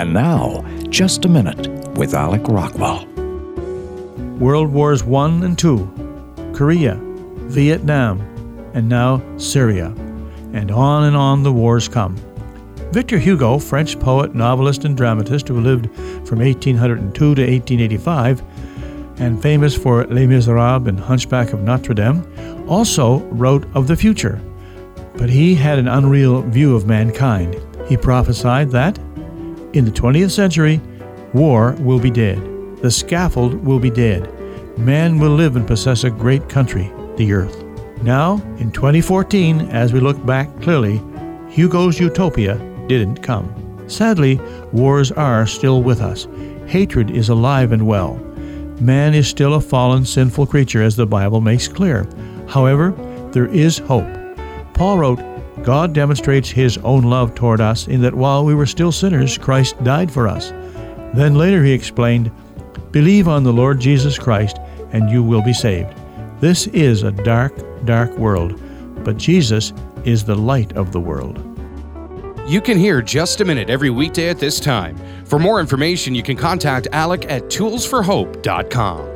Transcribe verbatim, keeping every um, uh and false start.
And now, Just a Minute with Alec Rockwell. World Wars One and Two, Korea, Vietnam, and now Syria. And on and on the wars come. Victor Hugo, French poet, novelist, and dramatist who lived from eighteen oh two to eighteen eighty-five, and famous for Les Miserables and Hunchback of Notre Dame, also wrote of the future. But he had an unreal view of mankind. He prophesied that in the twentieth century, war will be dead. The scaffold will be dead. Man will live and possess a great country, the earth. Now, in twenty fourteen, as we look back clearly, Hugo's utopia didn't come. Sadly, wars are still with us. Hatred is alive and well. Man is still a fallen, sinful creature, as the Bible makes clear. However, there is hope. Paul wrote, God demonstrates his own love toward us in that while we were still sinners, Christ died for us. Then later he explained, believe on the Lord Jesus Christ and you will be saved. This is a dark, dark world, but Jesus is the light of the world. You can hear Just a Minute every weekday at this time. For more information, you can contact Alec at tools for hope dot com.